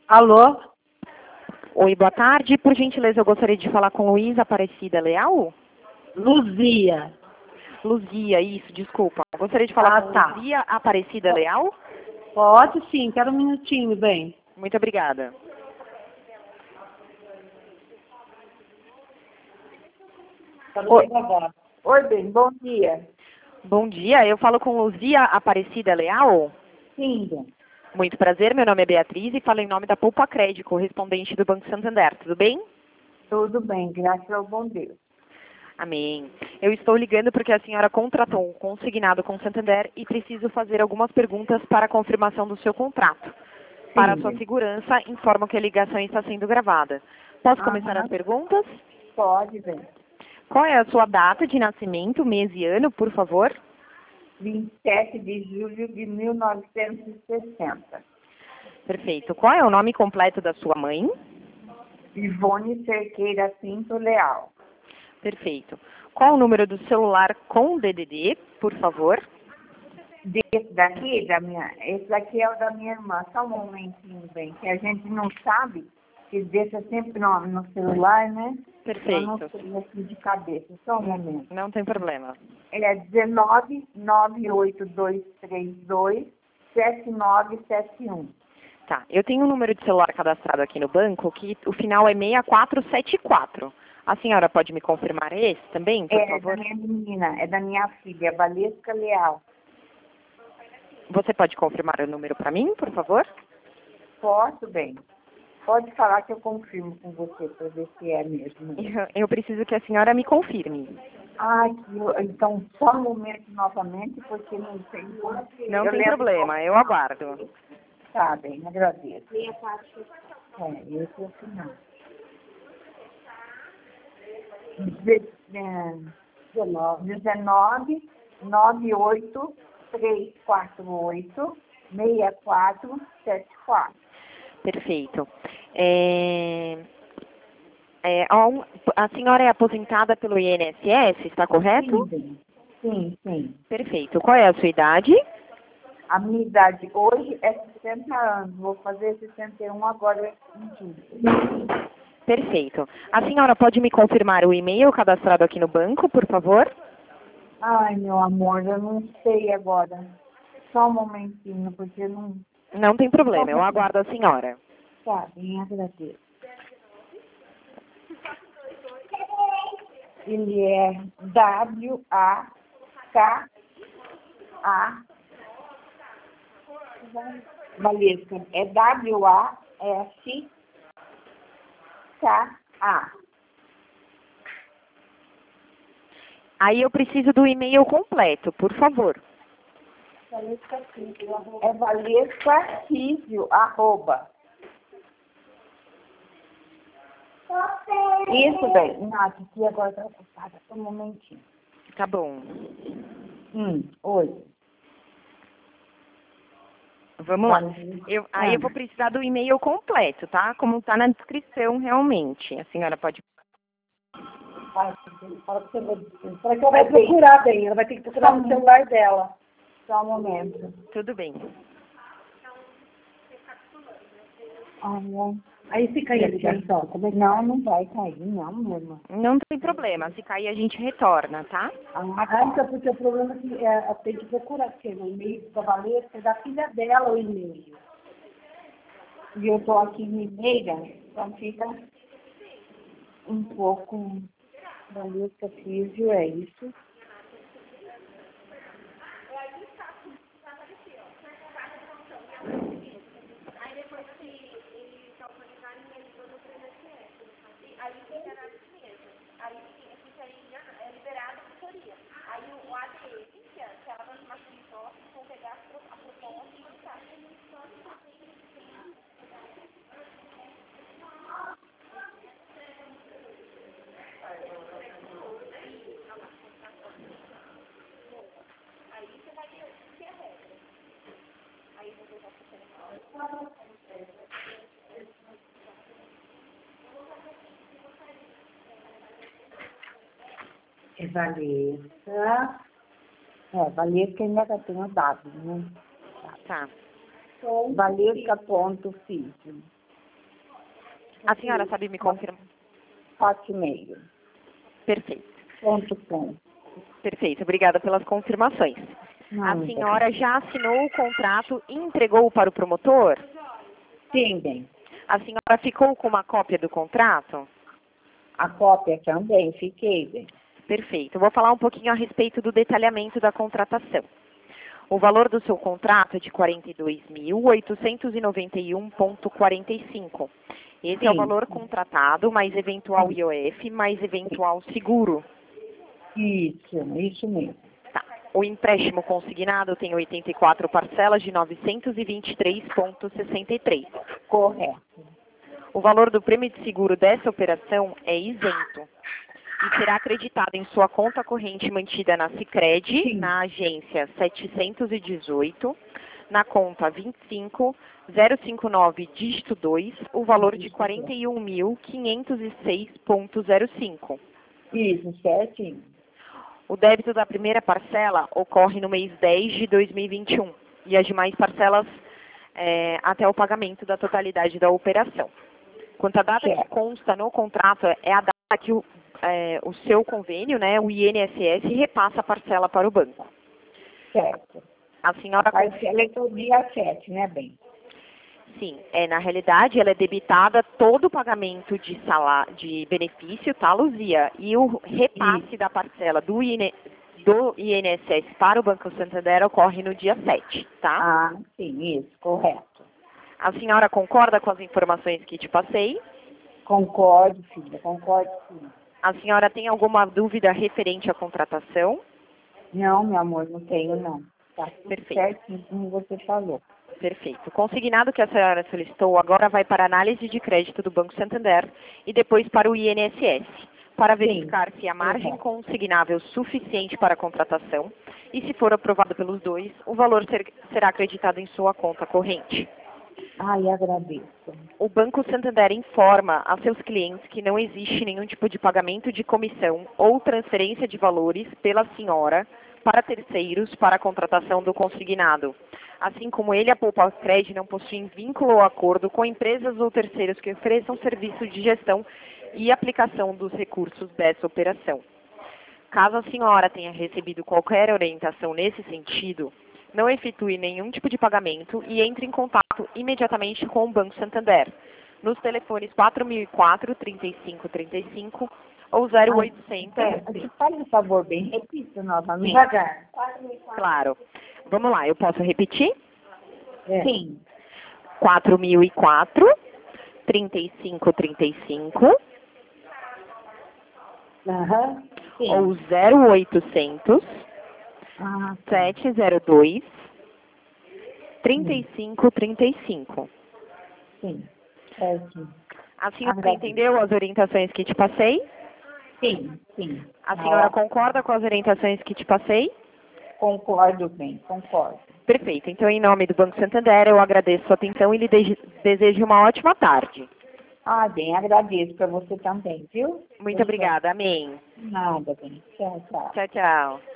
Alô? Oi, boa tarde. Por gentileza, eu gostaria de falar com Luísa Aparecida Leal. Luzia. Luzia, isso, desculpa. Eu gostaria de falar com tá. Luzia Aparecida Leal. Pode sim, quero um minutinho, bem. Muito obrigada. Oi. Oi, bem, bom dia. Bom dia, eu falo com Luzia Aparecida Leal. Sim, bem. Muito prazer, meu nome é Beatriz e falo em nome da Poupa Crédito, correspondente do Banco Santander. Tudo bem? Tudo bem, graças ao bom Deus. Amém. Eu estou ligando porque a senhora contratou um consignado com Santander e preciso fazer algumas perguntas para a confirmação do seu contrato. Para a sua Sim. segurança, informo que a ligação está sendo gravada. Posso começar as perguntas? Pode, bem. Qual é a sua data de nascimento, mês e ano, por favor? 27 de julho de 1960. Perfeito. Qual é o nome completo da sua mãe? Ivone Cerqueira Pinto Leal. Perfeito. Qual o número do celular com DDD, por favor? Esse daqui é o da minha irmã. Só um momentinho, bem, que a gente não sabe, que deixa sempre no celular, né? Eu não Perfeito. sei aqui de cabeça. Só um momento. Não tem problema. É 19 98232 7971. Tá. Eu tenho um número de celular cadastrado aqui no banco que o final é 6474. A senhora pode me confirmar esse também, por É favor? da minha menina, é da minha filha, Valesca Leal. Você pode confirmar o número para mim, por favor? Posso, bem? Pode falar que eu confirmo com você para ver se é mesmo. Eu preciso que a senhora me confirme. Então, só um momento novamente, porque não tem como. Não tem problema, eu aguardo. Tá bem, agradeço. Esse é o final. 19 98 348 6474. Perfeito. A senhora é aposentada pelo INSS, está correto? Sim. Perfeito. Qual é a sua idade? A minha idade hoje é 60 anos. Vou fazer 61 agora em julho. Perfeito. A senhora pode me confirmar o e-mail cadastrado aqui no banco, por favor? Ai, meu amor, eu não sei agora. Só um momentinho, porque não... Não tem problema, eu aguardo a senhora. Tá, bem, agradeço. Ele é W-A-K-A. Valesca, é W-A-S-K-A. Aí eu preciso do e-mail completo, por favor. É Valesca Rizio, @. Isso, bem. Nath, aqui agora está ocupada. Só um momentinho. Tá bom. Oi. Vamos lá. Aí eu vou precisar do e-mail completo, tá? Como está na descrição, realmente. A senhora pode... Fala que ela vai procurar bem. Ela vai ter que procurar no celular dela. Só um momento. Tudo bem. Aí se cair a ligação, como é que... Não vai cair, não, minha irmã. Não tem problema. Se cair, a gente retorna, tá? Então, porque o problema é que tem que procurar, porque o e-mail da Valesca é da filha dela o e-mail. E eu tô aqui em Mineira, então fica um pouco... Valesca Físio, é isso. É Valesca. Valesca ainda tem o W, né? Tá. Valesca.Físio. A senhora sabe me confirmar? Hotmail. Perfeito. .com. Perfeito, obrigada pelas confirmações. Ah, A senhora já assinou o contrato e entregou para o promotor? Sim, bem. A senhora ficou com uma cópia do contrato? A cópia também, fiquei bem. Perfeito. Vou falar um pouquinho a respeito do detalhamento da contratação. O valor do seu contrato é de R$ 42.891,45. Esse é o Sim. valor contratado, mais eventual IOF, mais eventual seguro. Isso mesmo. Tá. O empréstimo consignado tem 84 parcelas de 923,63. Correto. O valor do prêmio de seguro dessa operação é isento e será acreditado em sua conta corrente mantida na Sicredi, Sim. na agência 718, na conta 25059, dígito 2, o valor de R$ 41.506,05. Isso, certinho. O débito da primeira parcela ocorre no mês 10 de 2021 e as demais parcelas até o pagamento da totalidade da operação. Quanto à data que consta no contrato, é a data que o seu convênio, né, o INSS, repassa a parcela para o banco. Certo. A senhora... A parcela é todo dia 7, né, bem? Sim, na realidade, ela é debitada todo o pagamento de benefício, tá, Luzia? E o repasse da parcela do INSS para o Banco Santander ocorre no dia 7, tá? Ah, sim, isso, correto. A senhora concorda com as informações que te passei? Concordo, filha, concordo sim. A senhora tem alguma dúvida referente à contratação? Não, meu amor, não tenho, não. Tá tudo Perfeito. certinho, como você falou. Perfeito. O consignado que a senhora solicitou agora vai para a análise de crédito do Banco Santander e depois para o INSS, para verificar se a margem consignável suficiente para a contratação e, se for aprovado pelos dois, o valor será acreditado em sua conta corrente. Ai, agradeço. O Banco Santander informa a seus clientes que não existe nenhum tipo de pagamento de comissão ou transferência de valores pela senhora para terceiros para a contratação do consignado. Assim como ele, a Poupacred não possui vínculo ou acordo com empresas ou terceiros que ofereçam serviço de gestão e aplicação dos recursos dessa operação. Caso a senhora tenha recebido qualquer orientação nesse sentido, não efetue nenhum tipo de pagamento e entre em contato imediatamente com o Banco Santander, nos telefones 4004-3535 ou 0800... Fale, por favor, bem, repita novamente. Devagar. Claro. Vamos lá, eu posso repetir? Sim. 4004-3535 Aham. Sim. ou 0800 702 3535. Sim. Certo. A senhora entendeu as orientações que te passei? Sim, sim. A senhora concorda com as orientações que te passei? Concordo bem, concordo. Perfeito. Então, em nome do Banco Santander, eu agradeço a sua atenção e lhe desejo uma ótima tarde. Ah, bem, agradeço para você também, viu? Muito obrigada. Amém. Nada, bem. Tchau, tchau. Tchau, tchau.